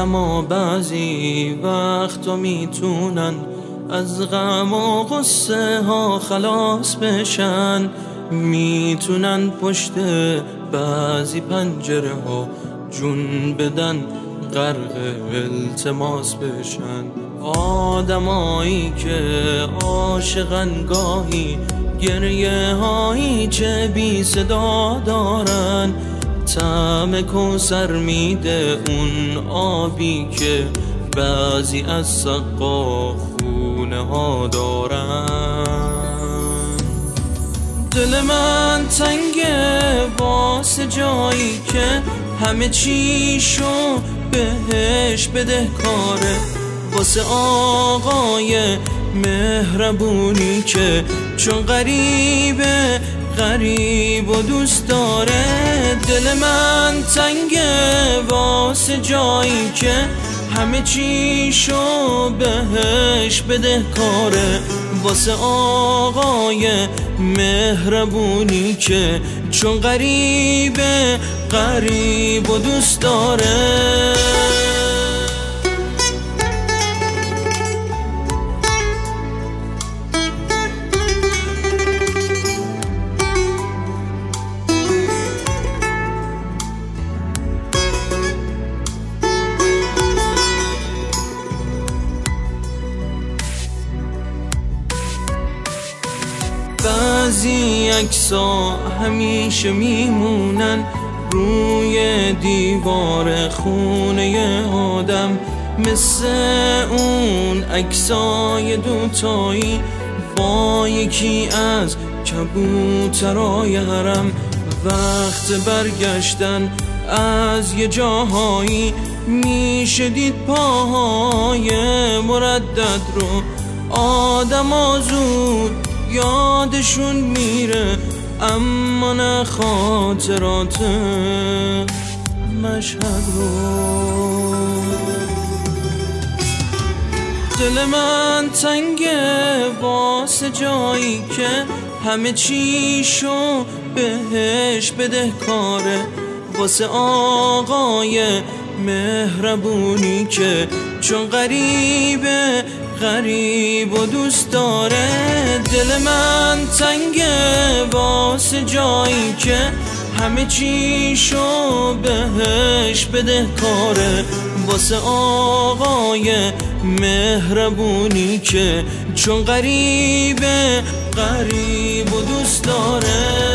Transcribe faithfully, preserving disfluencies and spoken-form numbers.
آدما بعضی وقتا میتونن از غم و غصه ها خلاص بشن، میتونن پشت بعضی پنجره ها جون بدن غرق التماس بشن. آدمایی که عاشقن گاهی گریه هایی چه بی صدا دارن، طعم کوثر میده اون آبی که بعضی از سقا خونه ها دارن. دل من تنگه واسه جایی که همه چیشو بهش بده کاره، واسه آقای مهربونی که چون غریبه غریب و دوست داره. دل من تنگه واسه جایی که همه چیشو بهش بده کاره، واسه آقای مهربونی که چون غریبه غریب و دوست داره. بعضی عکس‌ها همیشه میمونن روی دیوار خونه آدم، مثل اون عکسای دوتایی با یکی از کبوترای حرم. وقت برگشتن از یه جاهایی میشه دید پاهای مردد رو، آدم زود یادشون میره اما نه خاطرات مشهد رو. دل من تنگه واسه جایی که همه چیشو بهش بده کاره، واسه آقای مهربونی که چون غریبه غریب و دوست داره. دل من تنگه واسه جایی که همه چیشو بهش بده کاره، واسه آقای مهربونی که چون غریبه غریب و دوست داره.